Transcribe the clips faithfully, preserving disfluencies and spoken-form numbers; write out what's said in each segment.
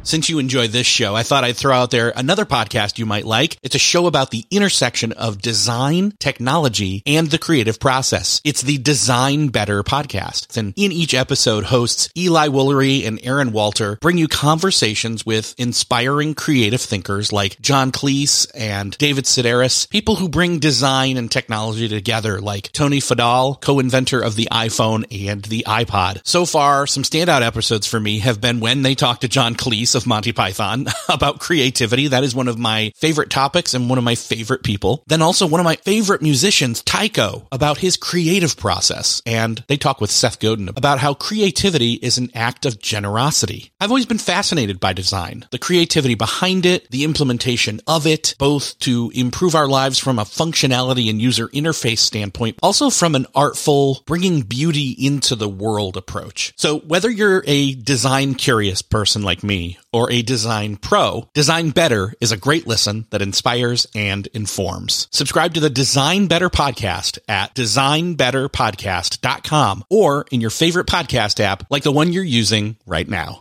Since you enjoy this show, I thought I'd throw out there another podcast you might like. It's a show about the intersection of design, technology, and the creative process. It's the Design Better podcast. And in each episode, hosts Eli Woolery and Aaron Walter bring you conversations with inspiring creative thinkers like John Cleese and David Sedaris, people who bring design and technology together like Tony Fadal, co-inventor of the iPhone and the iPod. So far, some standout episodes for me have been when they talk to John Cleese of Monty Python about creativity. That is one of my favorite topics and one of my favorite people. Then also one of my favorite musicians, Tycho, about his creative process. And they talk with Seth Godin about how creativity is an act of generosity. I've always been fascinated by design, the creativity behind it, the implementation of it, both to improve our lives from a functionality and user interface standpoint, also from an artful, bringing beauty into the world approach. So whether you're a design curious person like me, or a design pro, Design Better is a great listen that inspires and informs. Subscribe to the Design Better podcast at design better podcast dot com or in your favorite podcast app like the one you're using right now.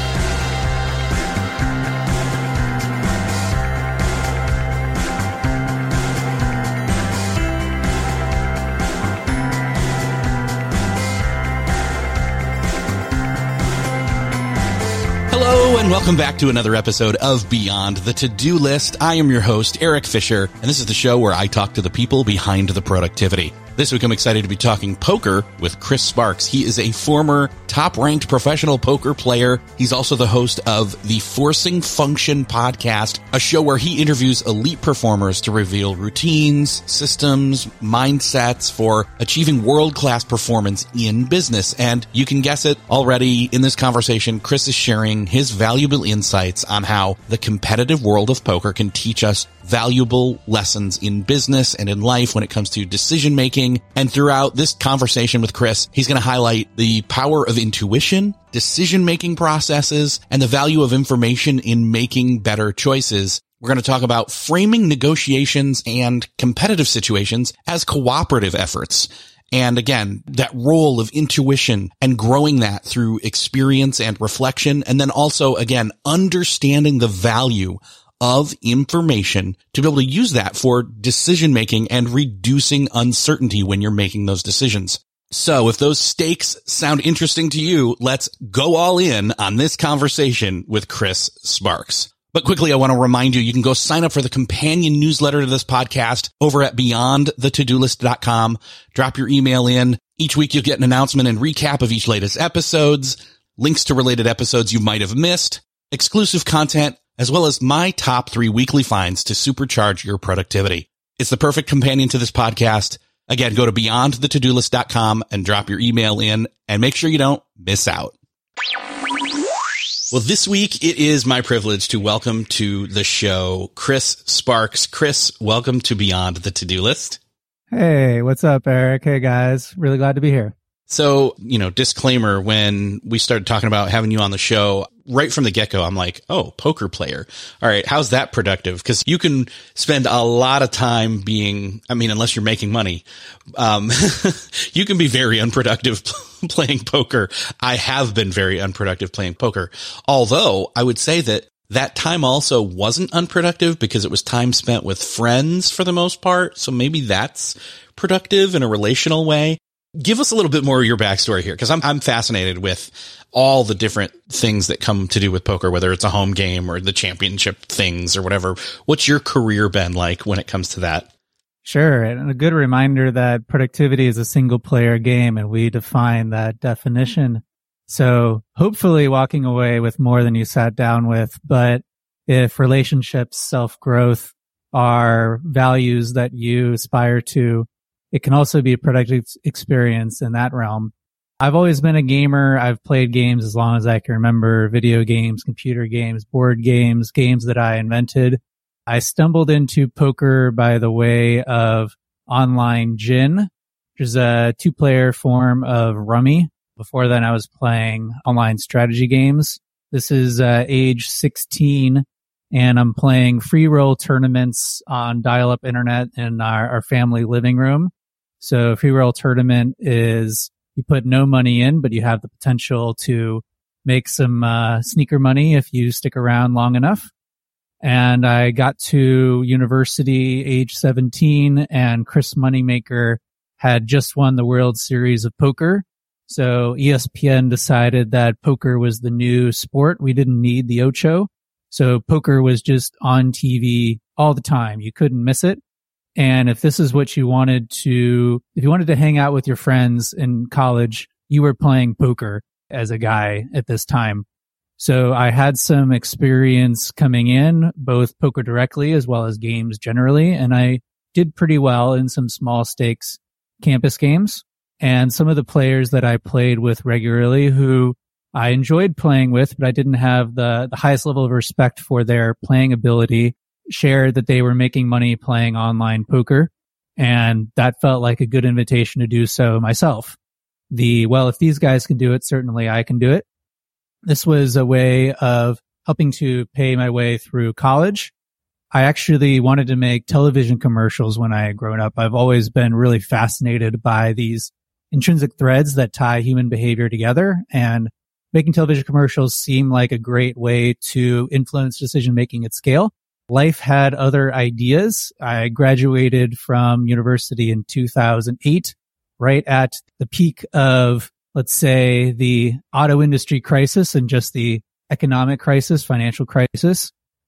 Hello and welcome back to another episode of Beyond the To-Do List. I am your host, Eric Fisher, and this is the show where I talk to the people behind the productivity. This week, I'm excited to be talking poker with Chris Sparks. He is a former top-ranked professional poker player. He's also the host of the Forcing Function podcast, a show where he interviews elite performers to reveal routines, systems, mindsets for achieving world-class performance in business. And you can guess it already in this conversation, Chris is sharing his valuable insights on how the competitive world of poker can teach us valuable lessons in business and in life when it comes to decision making. And throughout this conversation with Chris, he's going to highlight the power of intuition, decision making processes, and the value of information in making better choices. We're going to talk about framing negotiations and competitive situations as cooperative efforts. And again, that role of intuition and growing that through experience and reflection. And then also, again, understanding the value of information to be able to use that for decision making and reducing uncertainty when you're making those decisions. So if those stakes sound interesting to you, let's go all in on this conversation with Chris Sparks. But quickly, I want to remind you, you can go sign up for the companion newsletter to this podcast over at beyond the to do list dot com. Drop your email in. Each week you'll get an announcement and recap of each latest episodes, links to related episodes you might have missed, exclusive content, as well as my top three weekly finds to supercharge your productivity. It's the perfect companion to this podcast. Again, go to beyond the to do list dot com and drop your email in and make sure you don't miss out. Well, this week it is my privilege to welcome to the show Chris Sparks. Chris, welcome to Beyond the To-Do List. Hey, what's up, Eric? Hey, guys. Really glad to be here. So, you know, disclaimer, when we started talking about having you on the show, right from the get-go, I'm like, oh, poker player. All right, how's that productive? Because you can spend a lot of time being, I mean, unless you're making money, um, you can be very unproductive playing poker. I have been very unproductive playing poker. Although I would say that that time also wasn't unproductive because it was time spent with friends for the most part. So maybe that's productive in a relational way. Give us a little bit more of your backstory here, because I'm I'm fascinated with all the different things that come to do with poker, whether it's a home game or the championship things or whatever. What's your career been like when it comes to that? Sure. And a good reminder that productivity is a single player game, and we define that definition. So hopefully walking away with more than you sat down with. But if relationships, self-growth are values that you aspire to, it can also be a productive experience in that realm. I've always been a gamer. I've played games as long as I can remember, video games, computer games, board games, games that I invented. I stumbled into poker by the way of online gin, which is a two-player form of rummy. Before then, I was playing online strategy games. This is uh, age sixteen, and I'm playing free roll tournaments on dial-up internet in our, our family living room. So free roll tournament is you put no money in, but you have the potential to make some uh, sneaker money if you stick around long enough. And I got to university age seventeen, and Chris Moneymaker had just won the World Series of Poker. So E S P N decided that poker was the new sport. We didn't need the Ocho. So poker was just on T V all the time. You couldn't miss it. And if this is what you wanted to, if you wanted to hang out with your friends in college, you were playing poker as a guy at this time. So I had some experience coming in, both poker directly as well as games generally. And I did pretty well in some small stakes campus games. And some of the players that I played with regularly who I enjoyed playing with, but I didn't have the, the highest level of respect for their playing ability, shared that they were making money playing online poker. And that felt like a good invitation to do so myself. The, well, if these guys can do it, certainly I can do it. This was a way of helping to pay my way through college. I actually wanted to make television commercials when I had grown up. I've always been really fascinated by these intrinsic threads that tie human behavior together, and making television commercials seemed like a great way to influence decision making at scale. Life had other ideas. I graduated from university in two thousand eight, right at the peak of, let's say, the auto industry crisis and just the economic crisis, financial crisis.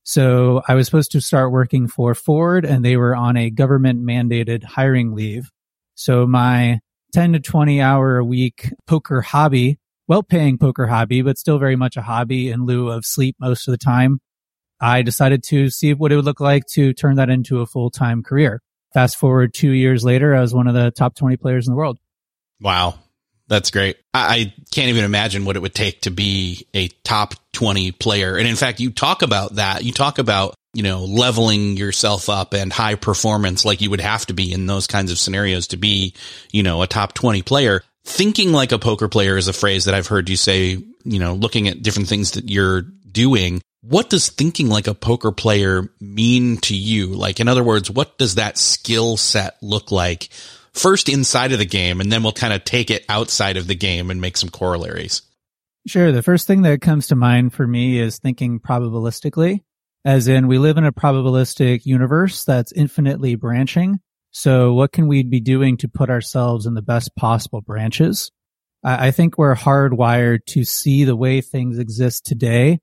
So I was supposed to start working for Ford, and they were on a government mandated hiring leave. So my ten to twenty hour a week poker hobby, well-paying poker hobby, but still very much a hobby in lieu of sleep most of the time, I decided to see what it would look like to turn that into a full-time career. Fast forward two years later, I was one of the top twenty players in the world. Wow. That's great. I can't even imagine what it would take to be a top twenty player. And in fact, you talk about that. You talk about, you know, leveling yourself up and high performance like you would have to be in those kinds of scenarios to be, you know, a top twenty player. Thinking like a poker player is a phrase that I've heard you say, you know, looking at different things that you're doing. What does thinking like a poker player mean to you? Like, in other words, what does that skill set look like? First inside of the game, and then we'll kind of take it outside of the game and make some corollaries. Sure. The first thing that comes to mind for me is thinking probabilistically, as in we live in a probabilistic universe that's infinitely branching. So what can we be doing to put ourselves in the best possible branches? I think we're hardwired to see the way things exist today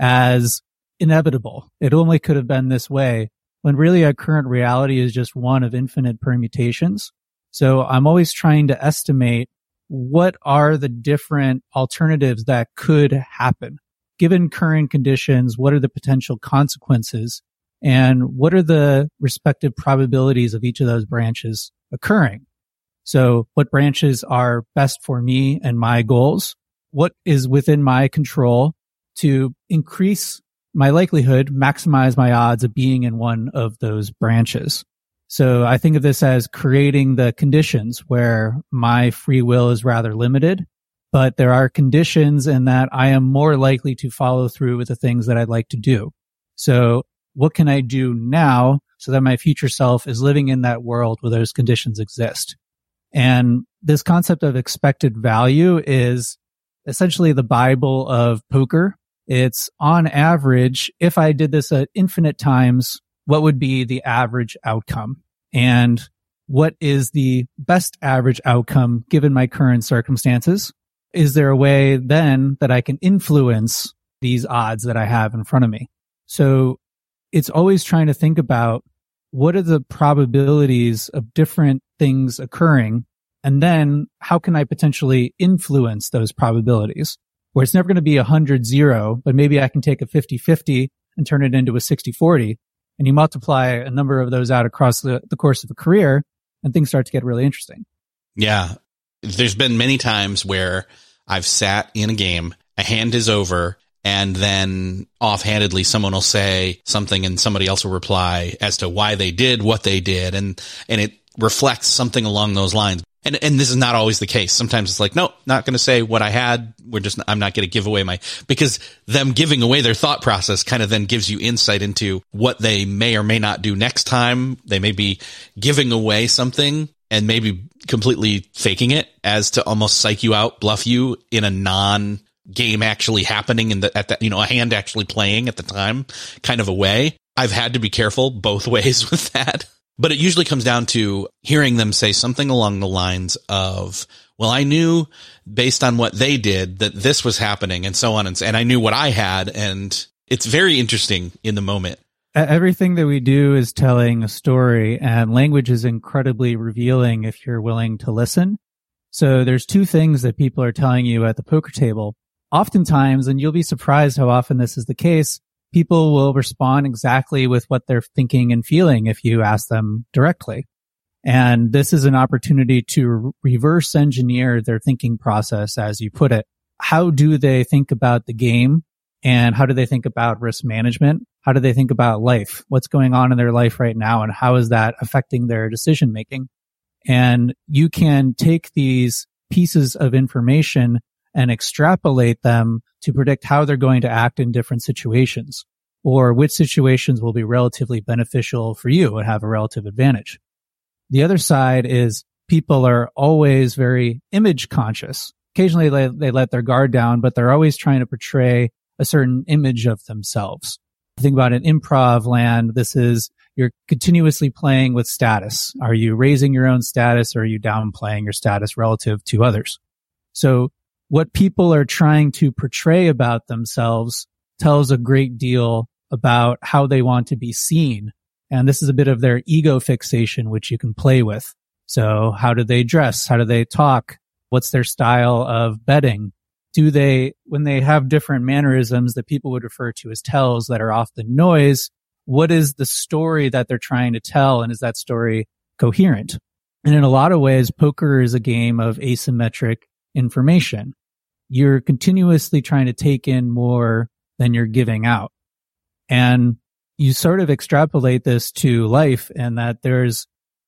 as inevitable. It only could have been this way, when really our current reality is just one of infinite permutations. So I'm always trying to estimate what are the different alternatives that could happen. Given current conditions, what are the potential consequences, and what are the respective probabilities of each of those branches occurring? So what branches are best for me and my goals? What is within my control to increase my likelihood, maximize my odds of being in one of those branches? So I think of this as creating the conditions where my free will is rather limited, but there are conditions in that I am more likely to follow through with the things that I'd like to do. So what can I do now so that my future self is living in that world where those conditions exist? And this concept of expected value is essentially the Bible of poker. It's on average, if I did this at infinite times, what would be the average outcome? And what is the best average outcome given my current circumstances? Is there a way then that I can influence these odds that I have in front of me? So it's always trying to think about what are the probabilities of different things occurring, and then how can I potentially influence those probabilities? Where it's never going to be a hundred zero, but maybe I can take a fifty fifty and turn it into a sixty forty. And you multiply a number of those out across the, the course of a career, and things start to get really interesting. Yeah. There's been many times where I've sat in a game, a hand is over, and then offhandedly someone will say something and somebody else will reply as to why they did what they did. And, and it reflects something along those lines. And, and this is not always the case. Sometimes it's like, no, not going to say what I had. We're just, I'm not going to give away my, because them giving away their thought process kind of then gives you insight into what they may or may not do next time. They may be giving away something and maybe completely faking it as to almost psych you out, bluff you in a non game actually happening in the, at that, you know, a hand actually playing at the time kind of a way. I've had to be careful both ways with that, but it usually comes down to hearing them say something along the lines of, well, I knew based on what they did that this was happening and so on. And, and I knew what I had. And it's very interesting in the moment. Everything that we do is telling a story, and language is incredibly revealing if you're willing to listen. So there's two things that people are telling you at the poker table. Oftentimes, and you'll be surprised how often this is the case, people will respond exactly with what they're thinking and feeling if you ask them directly. And this is an opportunity to reverse engineer their thinking process, as you put it. How do they think about the game? And how do they think about risk management? How do they think about life? What's going on in their life right now? And how is that affecting their decision making? And you can take these pieces of information and extrapolate them to predict how they're going to act in different situations, or which situations will be relatively beneficial for you and have a relative advantage. The other side is people are always very image conscious. Occasionally they, they let their guard down, but they're always trying to portray a certain image of themselves. Think about an improv land. This is, you're continuously playing with status. Are you raising your own status, or are you downplaying your status relative to others? So what people are trying to portray about themselves tells a great deal about how they want to be seen. And this is a bit of their ego fixation, which you can play with. So how do they dress? How do they talk? What's their style of betting? Do they, when they have different mannerisms that people would refer to as tells that are often noise, what is the story that they're trying to tell? And is that story coherent? And in a lot of ways, poker is a game of asymmetric information. You're continuously trying to take in more than you're giving out. And you sort of extrapolate this to life, and that there's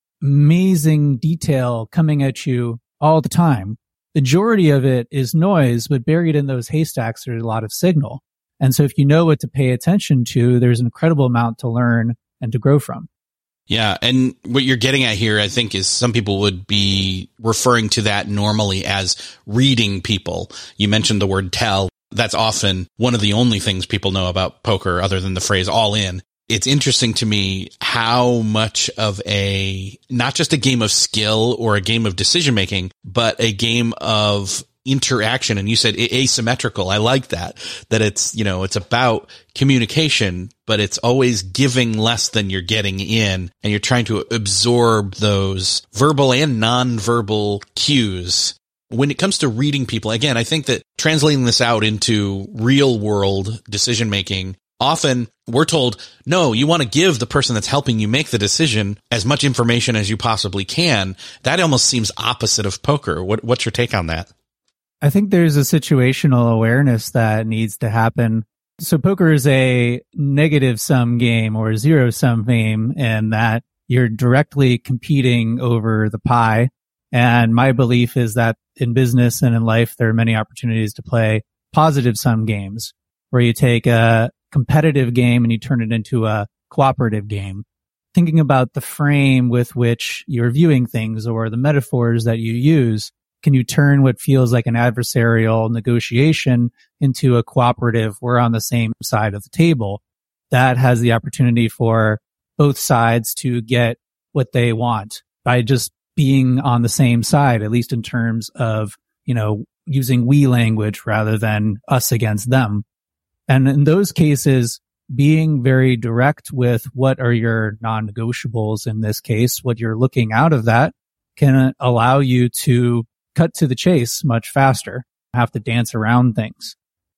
amazing detail coming at you all the time. The majority of it is noise, but buried in those haystacks, there's a lot of signal. And so if you know what to pay attention to, there's an incredible amount to learn and to grow from. Yeah. And what you're getting at here, I think, is some people would be referring to that normally as reading people. You mentioned the word tell. That's often one of the only things people know about poker other than the phrase all in. It's interesting to me how much of a, not just a game of skill or a game of decision making, but a game of interaction. And you said asymmetrical. I like that, that it's, you know, it's about communication, but it's always giving less than you're getting in. And you're trying to absorb those verbal and nonverbal cues. When it comes to reading people, again, I think that translating this out into real world decision making, often we're told, no, you want to give the person that's helping you make the decision as much information as you possibly can. That almost seems opposite of poker. What, what's your take on that? I think there's a situational awareness that needs to happen. So poker is a negative sum game or a zero sum game, and that you're directly competing over the pie. And my belief is that in business and in life, there are many opportunities to play positive sum games where you take a competitive game and you turn it into a cooperative game. Thinking about the frame with which you're viewing things or the metaphors that you use, can you turn what feels like an adversarial negotiation into a cooperative, we're on the same side of the table? That has the opportunity for both sides to get what they want by just being on the same side, at least in terms of, you know, using we language rather than us against them. And in those cases, being very direct with what are your non-negotiables in this case, what you're looking out of that can allow you to cut to the chase much faster, have to dance around things.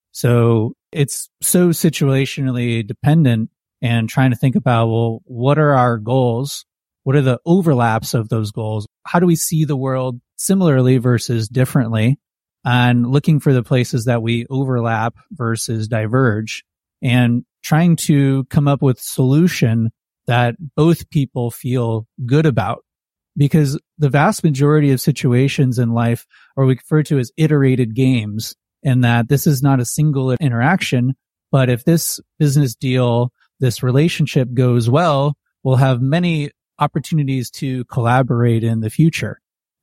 So it's so situationally dependent, and trying to think about, well, what are our goals? What are the overlaps of those goals? How do we see the world similarly versus differently? And looking for the places that we overlap versus diverge, and trying to come up with a solution that both people feel good about. Because the vast majority of situations in life are referred to as iterated games, and that this is not a single interaction, but if this business deal, this relationship goes well, we'll have many opportunities to collaborate in the future.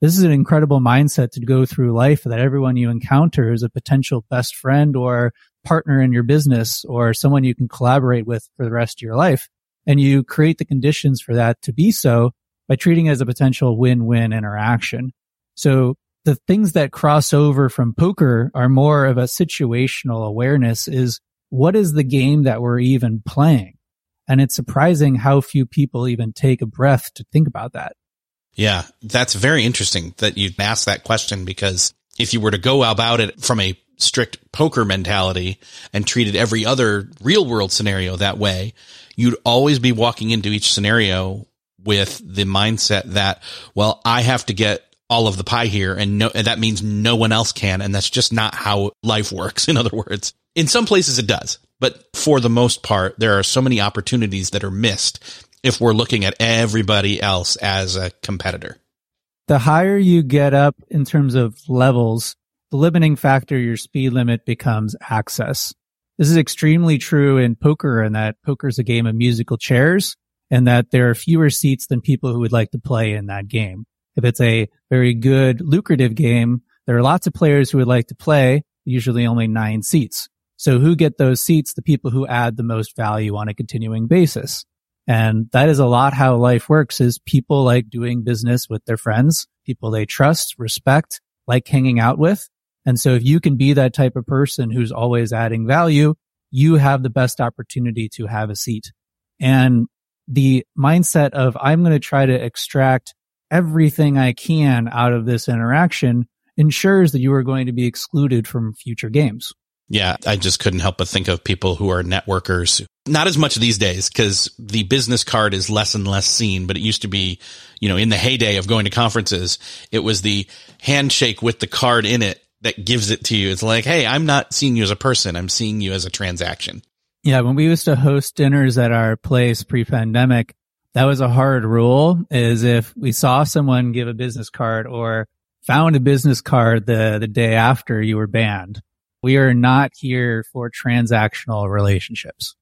This is an incredible mindset to go through life, that everyone you encounter is a potential best friend or partner in your business or someone you can collaborate with for the rest of your life. And you create the conditions for that to be so by treating it as a potential win-win interaction. So the things that cross over from poker are more of a situational awareness. Is what is the game that we're even playing? And it's surprising how few people even take a breath to think about that. Yeah, that's very interesting that you asked that question, because if you were to go about it from a strict poker mentality and treated every other real world scenario that way, you'd always be walking into each scenario with the mindset that, well, I have to get all of the pie here, and no, and that means no one else can. And that's just not how life works. In other words, in some places it does, but for the most part, there are so many opportunities that are missed if we're looking at everybody else as a competitor. The higher you get up in terms of levels, the limiting factor, your speed limit, becomes access. This is extremely true in poker, in that poker is a game of musical chairs, and that there are fewer seats than people who would like to play in that game. If it's a very good, lucrative game, there are lots of players who would like to play, usually only nine seats. So who get those seats? The people who add the most value on a continuing basis. And that is a lot how life works, is people like doing business with their friends, people they trust, respect, like hanging out with. And so if you can be that type of person who's always adding value, you have the best opportunity to have a seat. And the mindset of, I'm going to try to extract everything I can out of this interaction, ensures that you are going to be excluded from future games. Yeah, I just couldn't help but think of people who are networkers. Not as much these days, because the business card is less and less seen, but it used to be, you know, in the heyday of going to conferences, it was the handshake with the card in it that gives it to you. It's like, hey, I'm not seeing you as a person. I'm seeing you as a transaction. Yeah, when we used to host dinners at our place pre-pandemic, that was a hard rule, is if we saw someone give a business card or found a business card the, the day after, you were banned. We are not here for transactional relationships.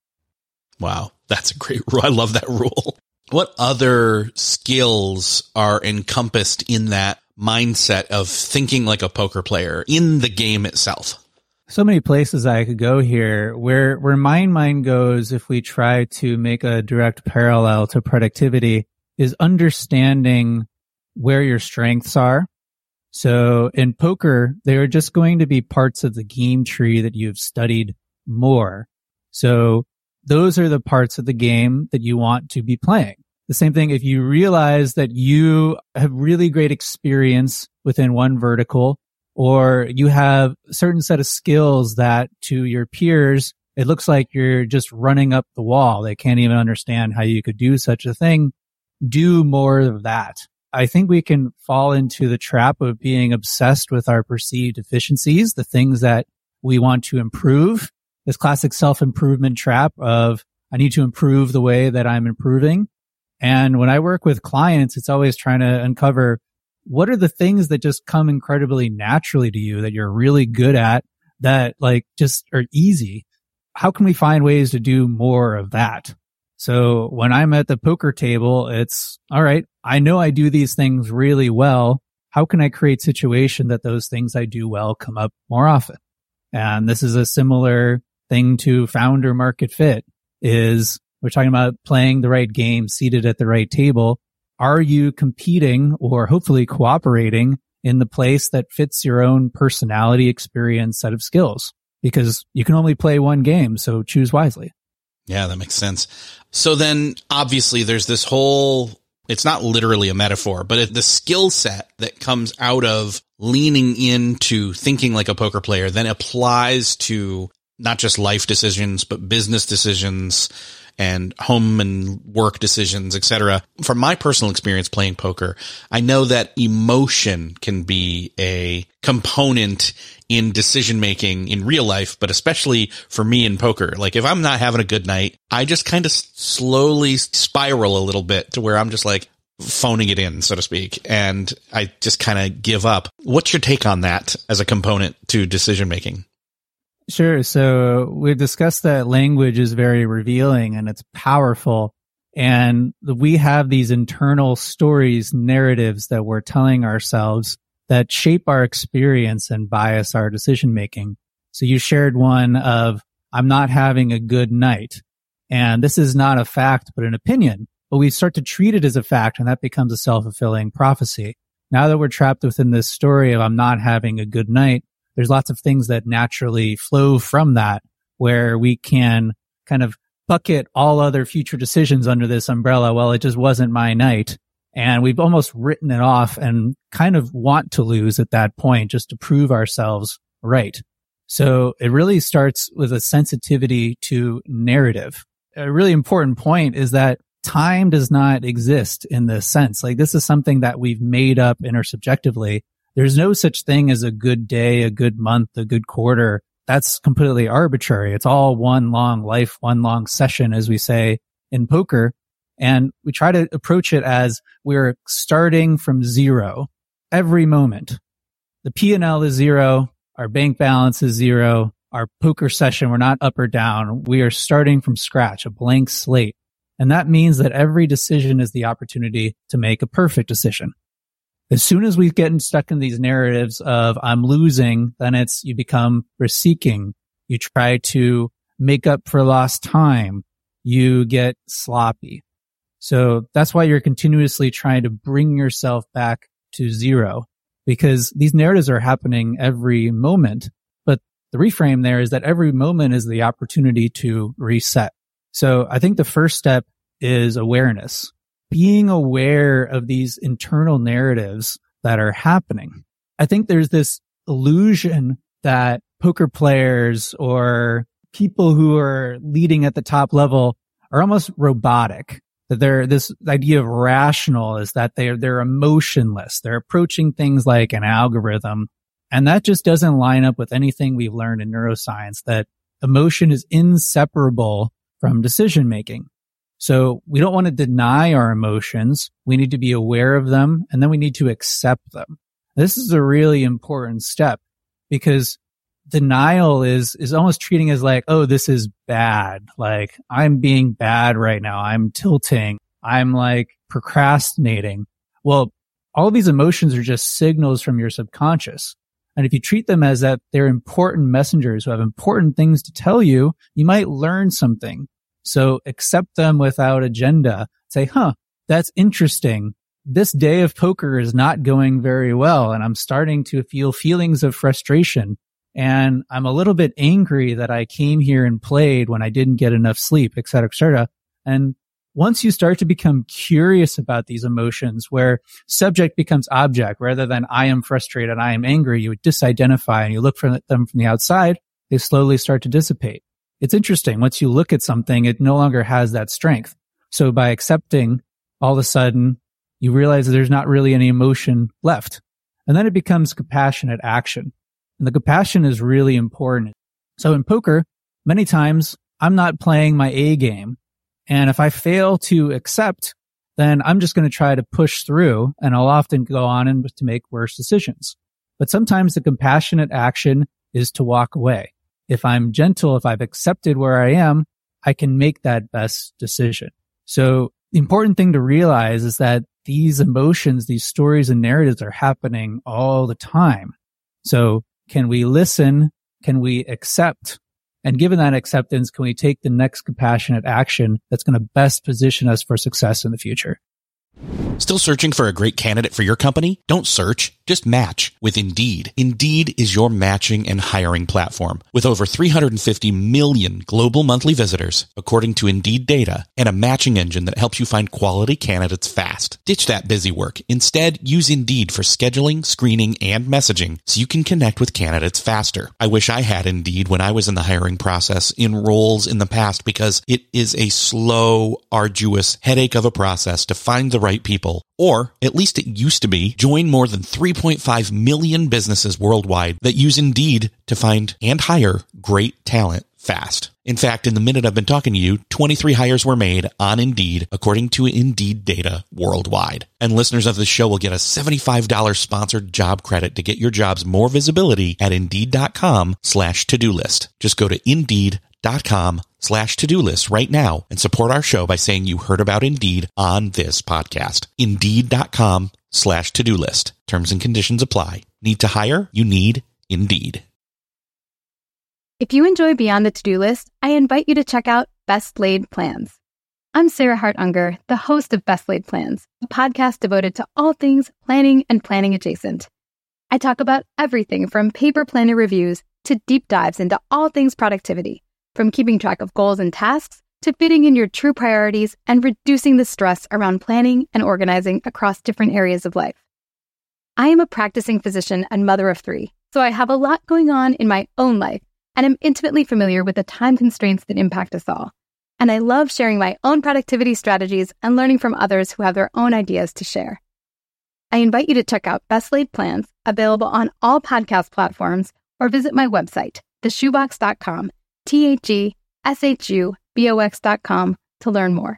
Wow, that's a great rule. I love that rule. What other skills are encompassed in that mindset of thinking like a poker player in the game itself? So many places I could go here. Where where my mind goes, if we try to make a direct parallel to productivity, is understanding where your strengths are. So in poker, there are just going to be parts of the game tree that you've studied more. So those are the parts of the game that you want to be playing. The same thing, if you realize that you have really great experience within one vertical, or you have a certain set of skills that to your peers, it looks like you're just running up the wall. They can't even understand how you could do such a thing. Do more of that. I think we can fall into the trap of being obsessed with our perceived deficiencies, the things that we want to improve. This classic self-improvement trap of, I need to improve the way that I'm improving. And when I work with clients, it's always trying to uncover, what are the things that just come incredibly naturally to you that you're really good at, that like just are easy? How can we find ways to do more of that? So when I'm at the poker table, it's all right. I know I do these things really well. How can I create situation that those things I do well come up more often? And this is a similar thing to founder market fit, is we're talking about playing the right game, seated at the right table. Are you competing or hopefully cooperating in the place that fits your own personality, experience, set of skills? Because you can only play one game, so choose wisely. Yeah, that makes sense. So then obviously there's this whole, it's not literally a metaphor, but it, the skill set that comes out of leaning into thinking like a poker player then applies to not just life decisions, but business decisions and home and work decisions, et cetera. From my personal experience playing poker, I know that emotion can be a component in decision making in real life, but especially for me in poker. Like if I'm not having a good night, I just kind of slowly spiral a little bit to where I'm just like phoning it in, so to speak. And I just kind of give up. What's your take on that as a component to decision making? Sure. So we've discussed that language is very revealing and it's powerful. And we have these internal stories, narratives that we're telling ourselves that shape our experience and bias our decision making. So you shared one of, I'm not having a good night. And this is not a fact, but an opinion. But we start to treat it as a fact, and that becomes a self-fulfilling prophecy. Now that we're trapped within this story of I'm not having a good night, there's lots of things that naturally flow from that, where we can kind of bucket all other future decisions under this umbrella. Well, it just wasn't my night. And we've almost written it off and kind of want to lose at that point just to prove ourselves right. So it really starts with a sensitivity to narrative. A really important point is that time does not exist in this sense. Like, this is something that we've made up intersubjectively. There's no such thing as a good day, a good month, a good quarter. That's completely arbitrary. It's all one long life, one long session, as we say in poker. And we try to approach it as we're starting from zero every moment. The P and L is zero. Our bank balance is zero. Our poker session, we're not up or down. We are starting from scratch, a blank slate. And that means that every decision is the opportunity to make a perfect decision. As soon as we get stuck in these narratives of I'm losing, then it's you become risk-seeking. You try to make up for lost time. You get sloppy. So that's why you're continuously trying to bring yourself back to zero, because these narratives are happening every moment. But the reframe there is that every moment is the opportunity to reset. So I think the first step is awareness. Being aware of these internal narratives that are happening. I think there's this illusion that poker players or people who are leading at the top level are almost robotic. That they're, this idea of rational is that they're, they're emotionless. They're approaching things like an algorithm. And that just doesn't line up with anything we've learned in neuroscience, that emotion is inseparable from decision making. So we don't want to deny our emotions. We need to be aware of them, and then we need to accept them. This is a really important step, because denial is, is almost treating as like, oh, this is bad. Like, I'm being bad right now. I'm tilting. I'm like procrastinating. Well, all of these emotions are just signals from your subconscious. And if you treat them as that they're important messengers who have important things to tell you, you might learn something. So accept them without agenda. Say, huh, that's interesting. This day of poker is not going very well, and I'm starting to feel feelings of frustration. And I'm a little bit angry that I came here and played when I didn't get enough sleep, et cetera, et cetera. And once you start to become curious about these emotions, where subject becomes object, rather than I am frustrated, I am angry, you disidentify and you look for them from the outside, they slowly start to dissipate. It's interesting. Once you look at something, it no longer has that strength. So by accepting, all of a sudden, you realize that there's not really any emotion left. And then it becomes compassionate action. And the compassion is really important. So in poker, many times I'm not playing my A game. And if I fail to accept, then I'm just going to try to push through, and I'll often go on and to make worse decisions. But sometimes the compassionate action is to walk away. If I'm gentle, if I've accepted where I am, I can make that best decision. So the important thing to realize is that these emotions, these stories and narratives are happening all the time. So can we listen? Can we accept? And given that acceptance, can we take the next compassionate action that's going to best position us for success in the future? Still searching for a great candidate for your company? Don't search, just match with Indeed. Indeed is your matching and hiring platform. With over three hundred fifty million global monthly visitors, according to Indeed data, and a matching engine that helps you find quality candidates fast. Ditch that busy work. Instead, use Indeed for scheduling, screening, and messaging so you can connect with candidates faster. I wish I had Indeed when I was in the hiring process in roles in the past, because it is a slow, arduous headache of a process to find the right people. Or, at least it used to be. Join more than three point five million businesses worldwide that use Indeed to find and hire great talent fast. In fact, in the minute I've been talking to you, twenty-three hires were made on Indeed, according to Indeed data worldwide. And listeners of the show will get a seventy-five dollars sponsored job credit to get your jobs more visibility at Indeed.com slash to-do list. Just go to Indeed. Indeed.com slash to-do list right now and support our show by saying you heard about Indeed on this podcast. Indeed.com slash to-do list. Terms and conditions apply. Need to hire? You need Indeed. If you enjoy Beyond the To-Do List, I invite you to check out Best Laid Plans. I'm Sarah Hart Unger, the host of Best Laid Plans, a podcast devoted to all things planning and planning adjacent. I talk about everything from paper planner reviews to deep dives into all things productivity, from keeping track of goals and tasks to fitting in your true priorities and reducing the stress around planning and organizing across different areas of life. I am a practicing physician and mother of three, so I have a lot going on in my own life and am intimately familiar with the time constraints that impact us all. And I love sharing my own productivity strategies and learning from others who have their own ideas to share. I invite you to check out Best Laid Plans, available on all podcast platforms, or visit my website, the shoebox dot com, T H E S H U B O X dot com, to learn more.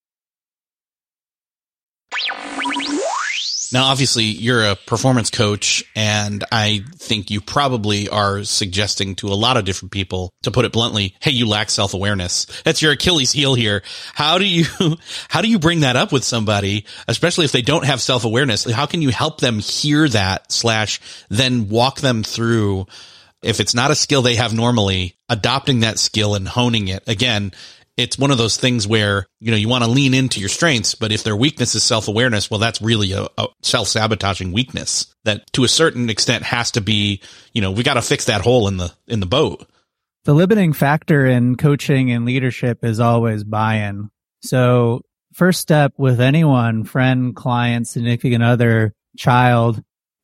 Now, obviously, you're a performance coach, and I think you probably are suggesting to a lot of different people, to put it bluntly, hey, you lack self-awareness. That's your Achilles heel here. How do you, how do you bring that up with somebody, especially if they don't have self-awareness? How can you help them hear that slash then walk them through, if it's not a skill they have normally, adopting that skill and honing it? Again, it's one of those things where, you know, you want to lean into your strengths, but if their weakness is self-awareness, well, that's really a, a self-sabotaging weakness that to a certain extent has to be, you know, we got to fix that hole in the, in the boat. The limiting factor in coaching and leadership is always buy-in. So first step with anyone, friend, client, significant other, child,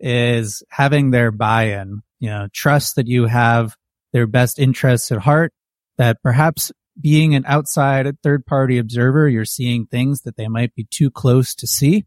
is having their buy-in, you know, trust that you have their best interests at heart, that perhaps being an outside third-party observer, you're seeing things that they might be too close to see,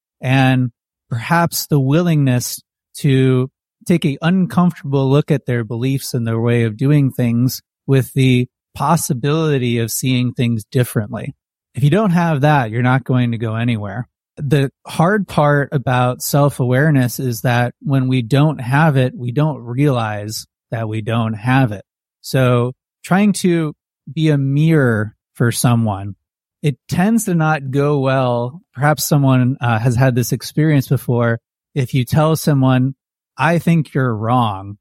and perhaps the willingness to take an uncomfortable look at their beliefs and their way of doing things with the possibility of seeing things differently. If you don't have that, you're not going to go anywhere. The hard part about self-awareness is that when we don't have it, we don't realize that we don't have it. So trying to be a mirror for someone, it tends to not go well. Perhaps someone uh, has had this experience before. If you tell someone, I think you're wrong,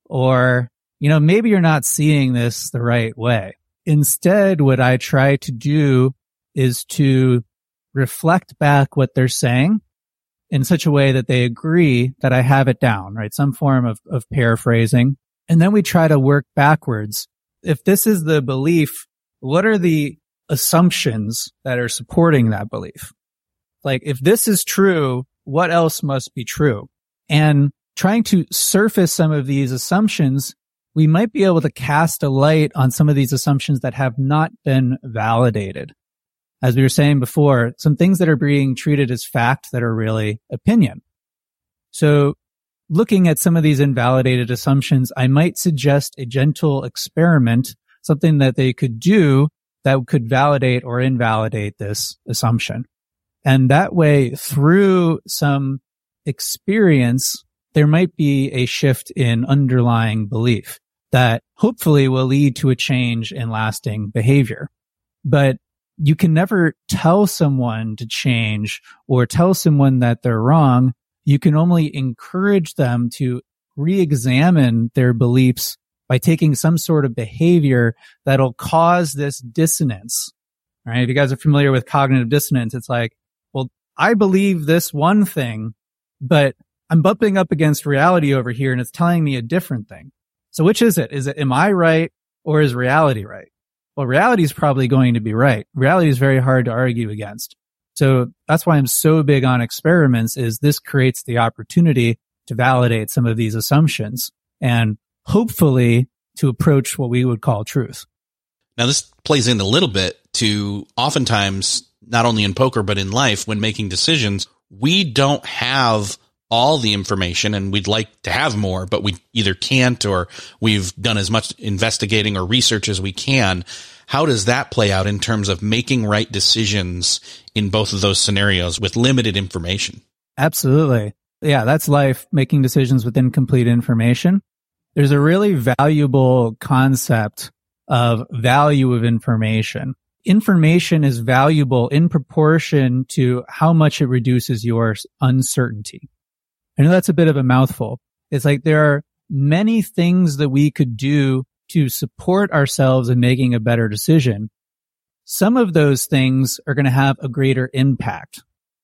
or, you know, maybe you're not seeing this the right way. Instead, what I try to do is to reflect back what they're saying in such a way that they agree that I have it down, right? Some form of, of paraphrasing. And then we try to work backwards. If this is the belief, what are the assumptions that are supporting that belief? Like, if this is true, what else must be true? And trying to surface some of these assumptions, we might be able to cast a light on some of these assumptions that have not been validated. As we were saying before, some things that are being treated as fact that are really opinion. So looking at some of these invalidated assumptions, I might suggest a gentle experiment, something that they could do that could validate or invalidate this assumption. And that way, through some experience, there might be a shift in underlying belief that hopefully will lead to a change in lasting behavior. But you can never tell someone to change or tell someone that they're wrong. You can only encourage them to re-examine their beliefs by taking some sort of behavior that'll cause this dissonance. Right? If you guys are familiar with cognitive dissonance, it's like, well, I believe this one thing, but I'm bumping up against reality over here and it's telling me a different thing. So which is it? Is it, am I right or is reality right? Well, reality is probably going to be right. Reality is very hard to argue against. So that's why I'm so big on experiments, is this creates the opportunity to validate some of these assumptions and hopefully to approach what we would call truth. Now, this plays in a little bit to oftentimes, not only in poker, but in life, when making decisions, we don't have all the information and we'd like to have more, but we either can't or we've done as much investigating or research as we can. How does that play out in terms of making right decisions in both of those scenarios with limited information? Absolutely. Yeah, that's life, making decisions with incomplete information. There's a really valuable concept of value of information. Information is valuable in proportion to how much it reduces your uncertainty. I know that's a bit of a mouthful. It's like there are many things that we could do to support ourselves in making a better decision. Some of those things are going to have a greater impact.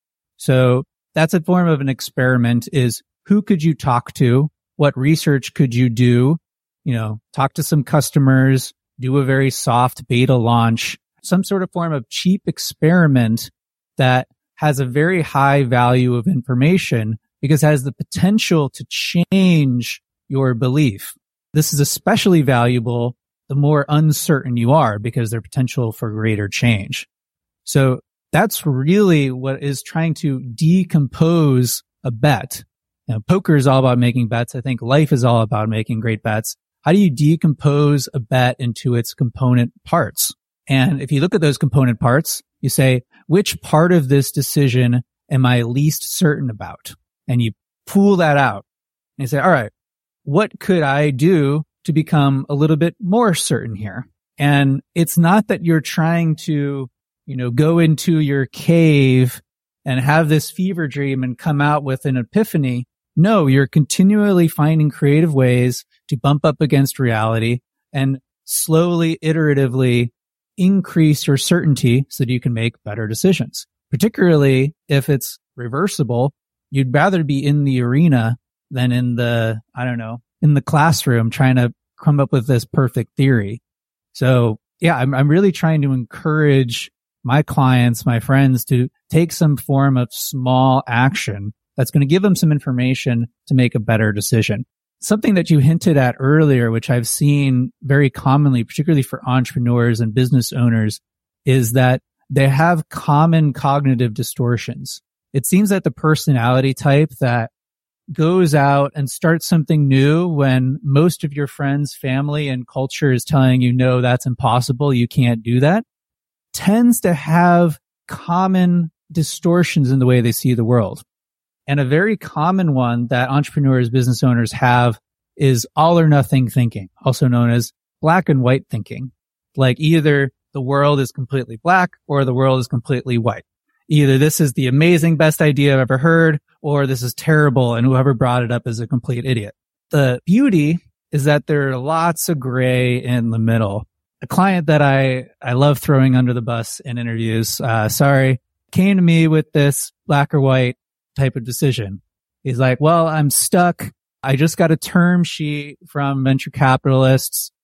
So that's a form of an experiment, is who could you talk to? What research could you do? You know, talk to some customers, do a very soft beta launch, some sort of form of cheap experiment that has a very high value of information because it has the potential to change your belief. This is especially valuable the more uncertain you are because there's potential for greater change. So that's really what is trying to decompose a bet. You know, poker is all about making bets. I think life is all about making great bets. How do you decompose a bet into its component parts? And if you look at those component parts, you say, which part of this decision am I least certain about? And you pull that out and you say, all right, what could I do to become a little bit more certain here? And it's not that you're trying to, you know, go into your cave and have this fever dream and come out with an epiphany. No, you're continually finding creative ways to bump up against reality and slowly, iteratively increase your certainty so that you can make better decisions. Particularly if it's reversible, you'd rather be in the arena than in the, I don't know, in the classroom trying to come up with this perfect theory. So yeah, I'm, I'm really trying to encourage my clients, my friends to take some form of small action that's going to give them some information to make a better decision. Something that you hinted at earlier, which I've seen very commonly, particularly for entrepreneurs and business owners, is that they have common cognitive distortions. It seems that the personality type that goes out and starts something new when most of your friends, family, and culture is telling you, no, that's impossible, you can't do that, tends to have common distortions in the way they see the world. And a very common one that entrepreneurs, business owners have is all or nothing thinking, also known as black and white thinking. Like either the world is completely black or the world is completely white. Either this is the amazing best idea I've ever heard, or this is terrible and whoever brought it up is a complete idiot. The beauty is that there are lots of gray in the middle. A client that I, I love throwing under the bus in interviews, uh, sorry, came to me with this black or white type of decision. He's like, well, I'm stuck. I just got a term sheet from venture capitalists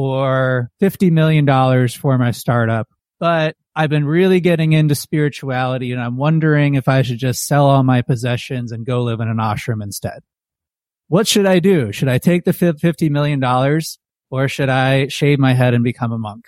for fifty million dollars for my startup, but I've been really getting into spirituality and I'm wondering if I should just sell all my possessions and go live in an ashram instead. What should I do? Should I take the fifty million dollars or should I shave my head and become a monk?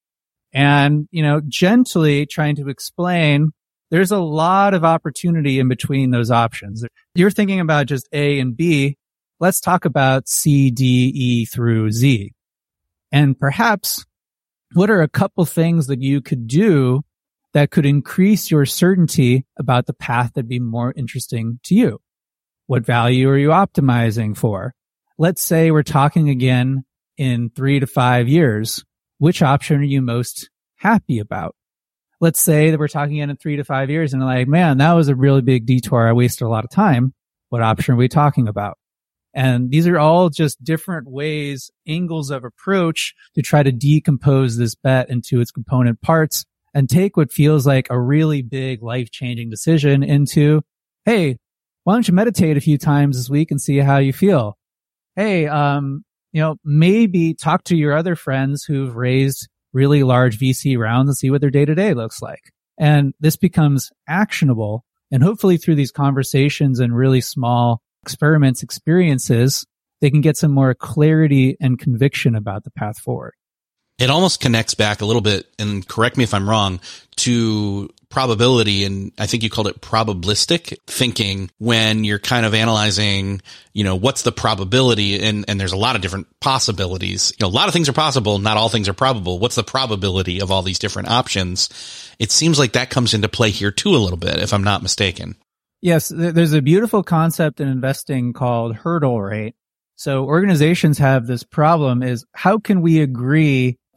And, you know, gently trying to explain there's a lot of opportunity in between those options. You're thinking about just A and B. Let's talk about C, D, E through Z. And perhaps what are a couple things that you could do that could increase your certainty about the path that'd be more interesting to you? What value are you optimizing for? Let's say we're talking again in three to five years. Which option are you most happy about? Let's say that we're talking again in three to five years and like, man, that was a really big detour. I wasted a lot of time. What option are we talking about? And these are all just different ways, angles of approach to try to decompose this bet into its component parts and take what feels like a really big life-changing decision into, hey, why don't you meditate a few times this week and see how you feel? Hey, um, you know, maybe talk to your other friends who've raised really large V C rounds and see what their day-to-day looks like. And this becomes actionable. And hopefully through these conversations and really small experiments, experiences, they can get some more clarity and conviction about the path forward. It almost connects back a little bit, and correct me if I'm wrong, to probability. And I think you called it probabilistic thinking when you're kind of analyzing, you know, what's the probability? And, and there's a lot of different possibilities. You know, a lot of things are possible. Not all things are probable. What's the probability of all these different options? It seems like that comes into play here too a little bit, if I'm not mistaken. Yes, there's a beautiful concept in investing called hurdle rate. So organizations have this problem is how can we agree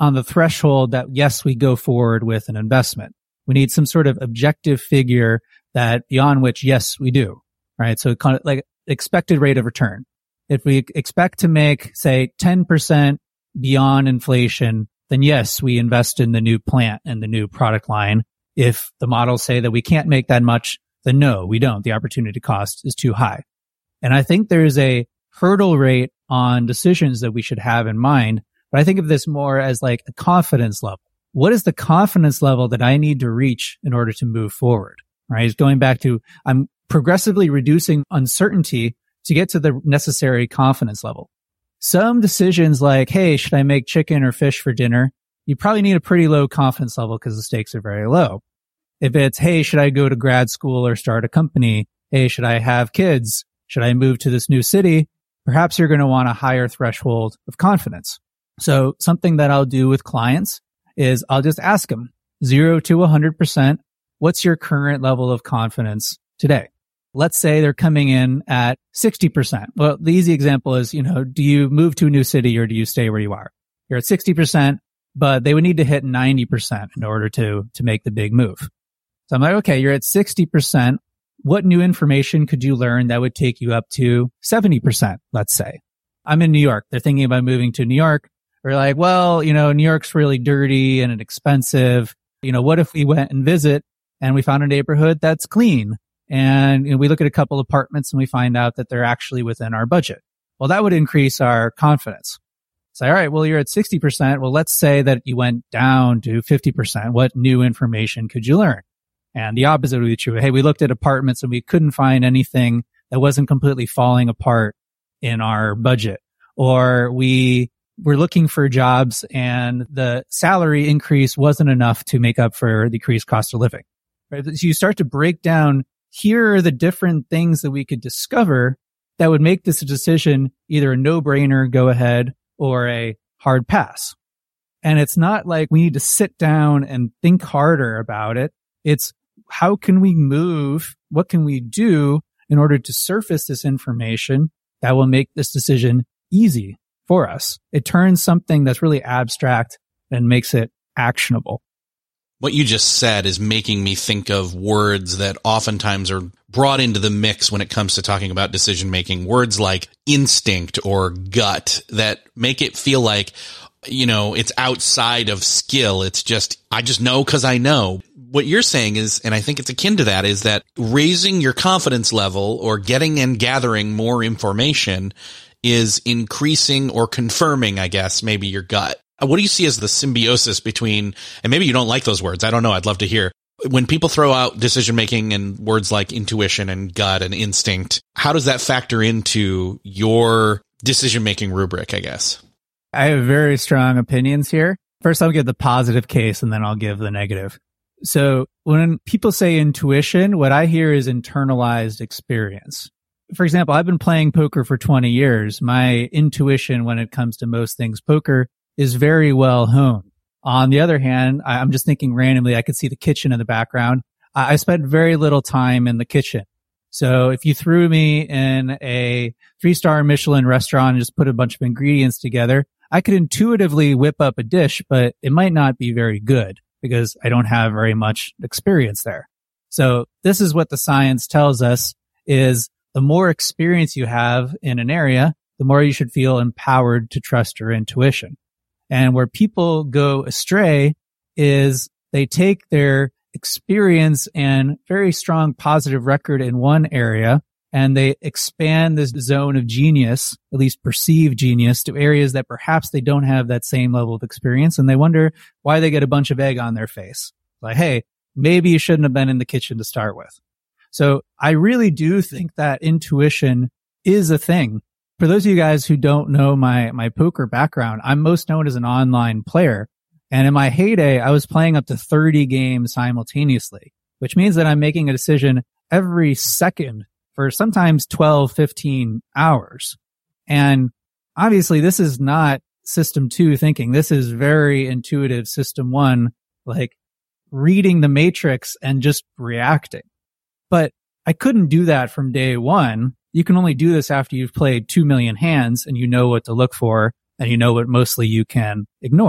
on the threshold that, yes, we go forward with an investment. We need some sort of objective figure that beyond which, yes, we do, right? So kind of like expected rate of return. If we expect to make, say, ten percent beyond inflation, then yes, we invest in the new plant and the new product line. If the models say that we can't make that much, then no, we don't. The opportunity cost is too high. And I think there's a hurdle rate on decisions that we should have in mind. But I think of this more as like a confidence level. What is the confidence level that I need to reach in order to move forward? Right? It's going back to, I'm progressively reducing uncertainty to get to the necessary confidence level. Some decisions like, hey, should I make chicken or fish for dinner? You probably need a pretty low confidence level because the stakes are very low. If it's, hey, should I go to grad school or start a company? Hey, should I have kids? Should I move to this new city? Perhaps you're going to want a higher threshold of confidence. So something that I'll do with clients is I'll just ask them zero to one hundred percent. What's your current level of confidence today? Let's say they're coming in at sixty percent. Well, the easy example is, you know, do you move to a new city or do you stay where you are? You're at sixty percent, but they would need to hit ninety percent in order to, to make the big move. So I'm like, okay, you're at sixty percent. What new information could you learn that would take you up to seventy percent, let's say? I'm in New York. They're thinking about moving to New York. We're like, well, you know, New York's really dirty and expensive. You know, what if we went and visit and we found a neighborhood that's clean? And you know, we look at a couple apartments and we find out that they're actually within our budget. Well, that would increase our confidence. Say, all right, well, you're at sixty percent. Well, let's say that you went down to fifty percent. What new information could you learn? And the opposite would be true. Hey, we looked at apartments and we couldn't find anything that wasn't completely falling apart in our budget. Or we were looking for jobs and the salary increase wasn't enough to make up for the increased cost of living. Right? So you start to break down, here are the different things that we could discover that would make this a decision either a no-brainer, go ahead, or a hard pass. And it's not like we need to sit down and think harder about it. It's how can we move? What can we do in order to surface this information that will make this decision easy for us? It turns something that's really abstract and makes it actionable. What you just said is making me think of words that oftentimes are brought into the mix when it comes to talking about decision making. Words like instinct or gut that make it feel like, you know, it's outside of skill. It's just, I just know because I know. What you're saying is, and I think it's akin to that, is that raising your confidence level or getting and gathering more information is increasing or confirming, I guess, maybe your gut. What do you see as the symbiosis between, and maybe you don't like those words, I don't know, I'd love to hear. When people throw out decision-making and words like intuition and gut and instinct, how does that factor into your decision-making rubric, I guess? I have very strong opinions here. First, I'll give the positive case and then I'll give the negative. So when people say intuition, what I hear is internalized experience. For example, I've been playing poker for twenty years. My intuition when it comes to most things poker is very well honed. On the other hand, I'm just thinking randomly, I could see the kitchen in the background. I spent very little time in the kitchen. So if you threw me in a three-star Michelin restaurant and just put a bunch of ingredients together, I could intuitively whip up a dish, but it might not be very good because I don't have very much experience there. So this is what the science tells us is the more experience you have in an area, the more you should feel empowered to trust your intuition. And where people go astray is they take their experience and very strong positive record in one area and they expand this zone of genius, at least perceived genius, to areas that perhaps they don't have that same level of experience. And they wonder why they get a bunch of egg on their face. Like, hey, maybe you shouldn't have been in the kitchen to start with. So I really do think that intuition is a thing. For those of you guys who don't know my, my poker background, I'm most known as an online player. And in my heyday, I was playing up to thirty games simultaneously, which means that I'm making a decision every second for sometimes twelve, fifteen hours. And obviously this is not system two thinking. This is very intuitive system one, like reading the matrix and just reacting. But I couldn't do that from day one. You can only do this after you've played two million hands and you know what to look for and you know what mostly you can ignore.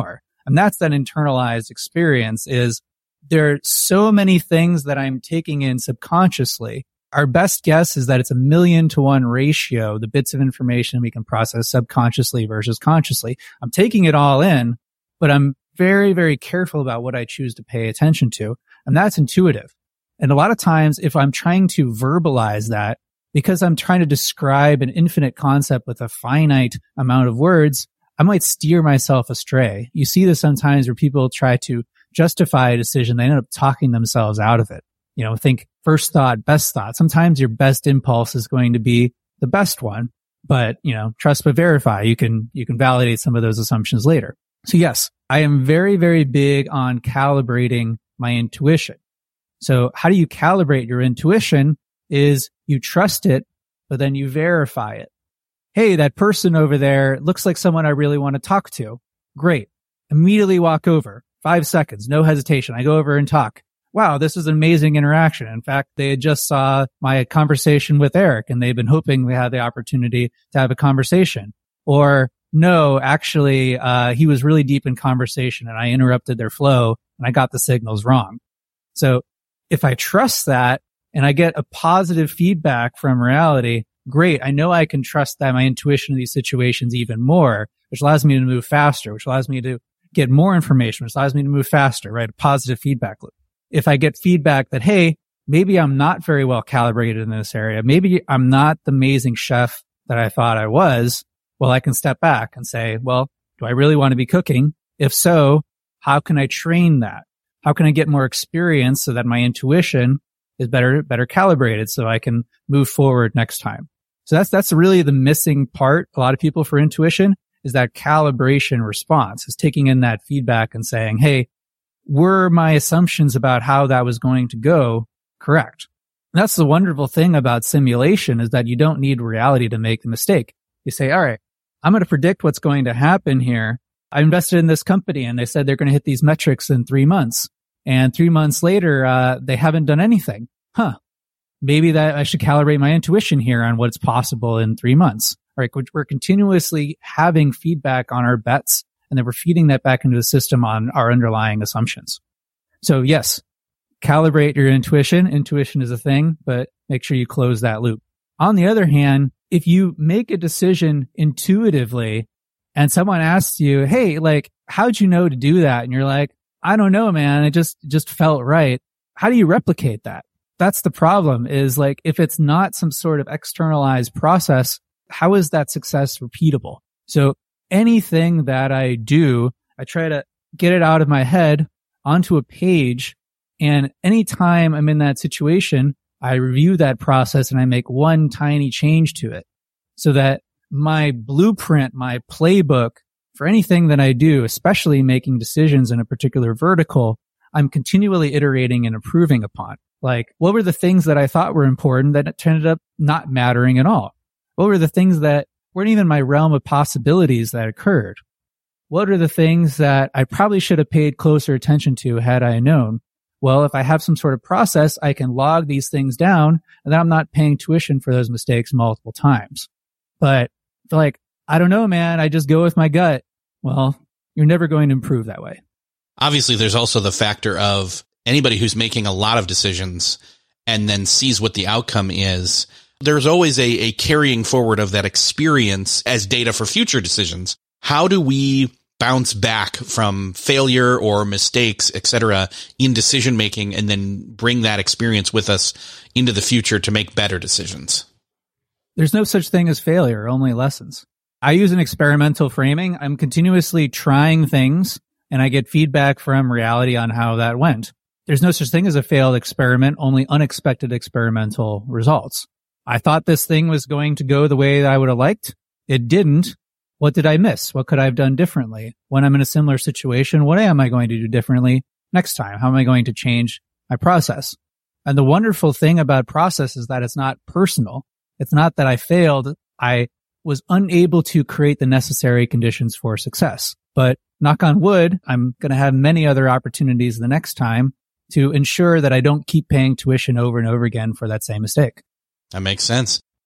And that's that internalized experience is there are so many things that I'm taking in subconsciously. Our best guess is that it's a million to one ratio, the bits of information we can process subconsciously versus consciously. I'm taking it all in, but I'm very, very careful about what I choose to pay attention to. And that's intuitive. And a lot of times, if I'm trying to verbalize that, because I'm trying to describe an infinite concept with a finite amount of words, I might steer myself astray. You see this sometimes where people try to justify a decision. They end up talking themselves out of it. You know, think first thought, best thought. Sometimes your best impulse is going to be the best one, but, you know, trust but verify. You can, you can validate some of those assumptions later. So yes, I am very, very big on calibrating my intuition. So how do you calibrate your intuition is you trust it, but then you verify it. Hey, that person over there looks like someone I really want to talk to. Great. Immediately walk over. Five seconds. No hesitation. I go over and talk. Wow, this is an amazing interaction. In fact, they had just saw my conversation with Eric and they've been hoping we had the opportunity to have a conversation. Or no, actually, uh, he was really deep in conversation and I interrupted their flow and I got the signals wrong. So if I trust that and I get a positive feedback from reality, great. I know I can trust that my intuition in these situations even more, which allows me to move faster, which allows me to get more information, which allows me to move faster, right? A positive feedback loop. If I get feedback that, hey, maybe I'm not very well calibrated in this area. Maybe I'm not the amazing chef that I thought I was. Well, I can step back and say, well, do I really want to be cooking? If so, how can I train that? How can I get more experience so that my intuition is better, better calibrated so I can move forward next time? So that's, that's really the missing part. A lot of people for intuition is that calibration response, is taking in that feedback and saying, hey, were my assumptions about how that was going to go correct? And that's the wonderful thing about simulation is that you don't need reality to make the mistake. You say, all right, I'm going to predict what's going to happen here. I invested in this company and they said they're going to hit these metrics in three months. And three months later, uh, they haven't done anything. Huh. Maybe that I should calibrate my intuition here on what's possible in three months. All right. We're continuously having feedback on our bets and then we're feeding that back into the system on our underlying assumptions. So yes, calibrate your intuition. Intuition is a thing, but make sure you close that loop. On the other hand, if you make a decision intuitively and someone asks you, hey, like, how'd you know to do that? And you're like, I don't know, man. It just, just felt right. How do you replicate that? That's the problem is like, if it's not some sort of externalized process, how is that success repeatable? So anything that I do, I try to get it out of my head onto a page. And anytime I'm in that situation, I review that process and I make one tiny change to it so that my blueprint, my playbook for anything that I do, especially making decisions in a particular vertical, I'm continually iterating and improving upon. Like, what were the things that I thought were important that ended up not mattering at all? What were the things that weren't even my realm of possibilities that occurred? What are the things that I probably should have paid closer attention to had I known? Well, if I have some sort of process, I can log these things down and then I'm not paying tuition for those mistakes multiple times. But like, I don't know, man, I just go with my gut. Well, you're never going to improve that way. Obviously, there's also the factor of anybody who's making a lot of decisions and then sees what the outcome is. There's always a, a carrying forward of that experience as data for future decisions. How do we bounce back from failure or mistakes, et cetera, in decision making and then bring that experience with us into the future to make better decisions? There's no such thing as failure, only lessons. I use an experimental framing. I'm continuously trying things and I get feedback from reality on how that went. There's no such thing as a failed experiment, only unexpected experimental results. I thought this thing was going to go the way that I would have liked. It didn't. What did I miss? What could I have done differently? When I'm in a similar situation, what am I going to do differently next time? How am I going to change my process? And the wonderful thing about process is that it's not personal. It's not that I failed. I was unable to create the necessary conditions for success. But knock on wood, I'm going to have many other opportunities the next time to ensure that I don't keep paying tuition over and over again for that same mistake. That makes sense.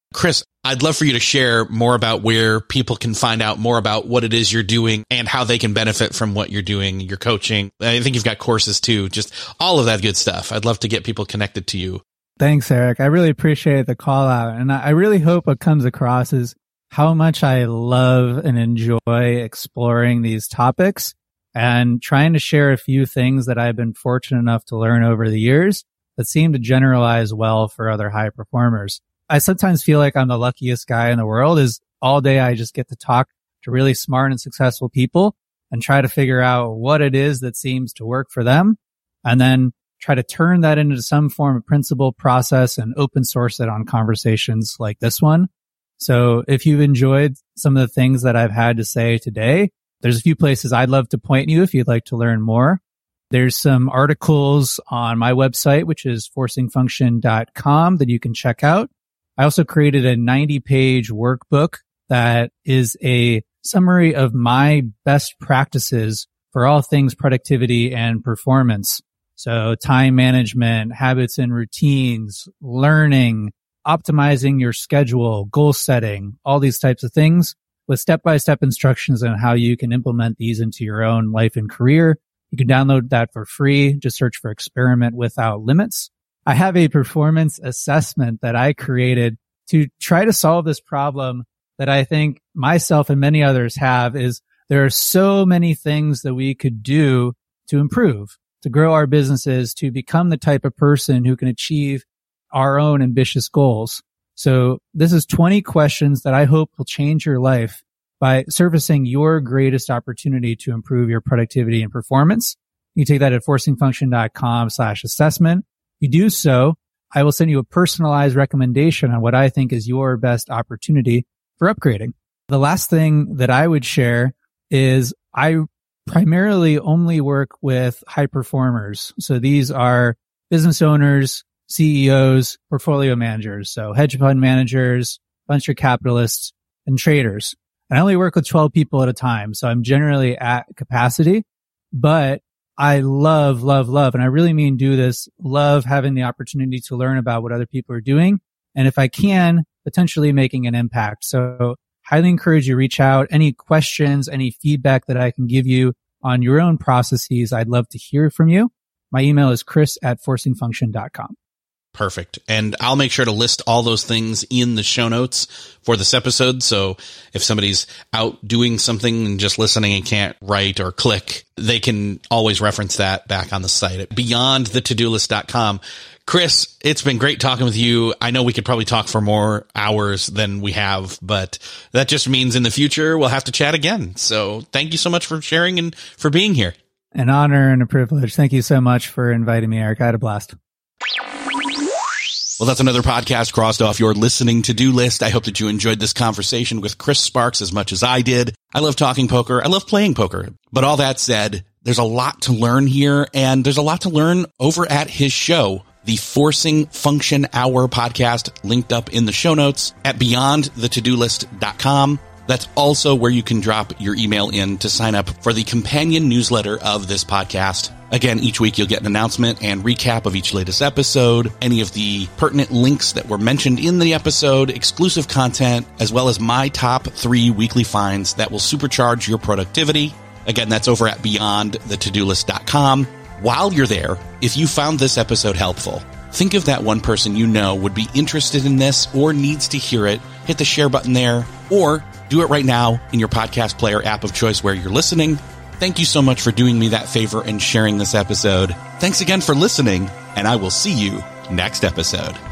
Chris, I'd love for you to share more about where people can find out more about what it is you're doing and how they can benefit from what you're doing, your coaching. I think you've got courses too, just all of that good stuff. I'd love to get people connected to you. Thanks, Eric. I really appreciate the call out. And I really hope what comes across is how much I love and enjoy exploring these topics and trying to share a few things that I've been fortunate enough to learn over the years that seem to generalize well for other high performers. I sometimes feel like I'm the luckiest guy in the world is all day I just get to talk to really smart and successful people and try to figure out what it is that seems to work for them and then try to turn that into some form of principle process and open source it on conversations like this one. So if you've enjoyed some of the things that I've had to say today, there's a few places I'd love to point you if you'd like to learn more. There's some articles on my website, which is forcing function dot com that you can check out. I also created a ninety page workbook that is a summary of my best practices for all things productivity and performance. So time management, habits and routines, learning, optimizing your schedule, goal setting, all these types of things with step-by-step instructions on how you can implement these into your own life and career. You can download that for free. Just search for Experiment Without Limits. I have a performance assessment that I created to try to solve this problem that I think myself and many others have is there are so many things that we could do to improve, to grow our businesses, to become the type of person who can achieve our own ambitious goals. So this is twenty questions that I hope will change your life by surfacing your greatest opportunity to improve your productivity and performance. You take that at forcing function dot com slash assessment. You do so, I will send you a personalized recommendation on what I think is your best opportunity for upgrading. The last thing that I would share is I primarily only work with high performers. So these are business owners, C E Os, portfolio managers, so hedge fund managers, venture capitalists, and traders. And I only work with twelve people at a time, so I'm generally at capacity, but I love, love, love, and I really mean do this, love having the opportunity to learn about what other people are doing. And if I can, potentially making an impact. So highly encourage you reach out. Any questions, any feedback that I can give you on your own processes, I'd love to hear from you. My email is chris at forcing function dot com. Perfect. And I'll make sure to list all those things in the show notes for this episode. So if somebody's out doing something and just listening and can't write or click, they can always reference that back on the site at beyond the to do list dot com. Chris, it's been great talking with you. I know we could probably talk for more hours than we have, but that just means in the future we'll have to chat again. So thank you so much for sharing and for being here. An honor and a privilege. Thank you so much for inviting me, Eric. I had a blast. Well, that's another podcast crossed off your listening to-do list. I hope that you enjoyed this conversation with Chris Sparks as much as I did. I love talking poker. I love playing poker. But all that said, there's a lot to learn here, and there's a lot to learn over at his show, the Forcing Function Hour podcast, linked up in the show notes at beyond the to do list dot com. That's also where you can drop your email in to sign up for the companion newsletter of this podcast. Again, each week you'll get an announcement and recap of each latest episode, any of the pertinent links that were mentioned in the episode, exclusive content, as well as my top three weekly finds that will supercharge your productivity. Again, that's over at beyond the to do list dot com. While you're there, if you found this episode helpful, think of that one person you know would be interested in this or needs to hear it. Hit the share button there, or do it right now in your podcast player app of choice where you're listening. Thank you so much for doing me that favor and sharing this episode. Thanks again for listening, and I will see you next episode.